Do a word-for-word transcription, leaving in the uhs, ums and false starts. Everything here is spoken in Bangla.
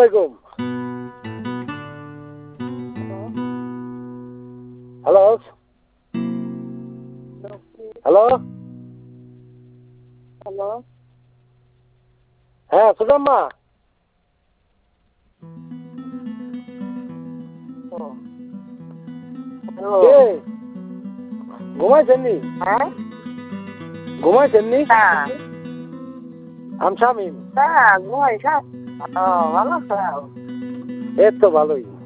আলাইকুম। হ্যালো হ্যালো হ্যালো হ্যাঁ সুদাম্মা কে ঘুমাইছেননি? হ্যাঁ ঘুমাইছেননি? হ্যাঁ আমি শামিম। হ্যাঁ ঘুমাই খা ও ভালো আছো? এই তো ভালোই।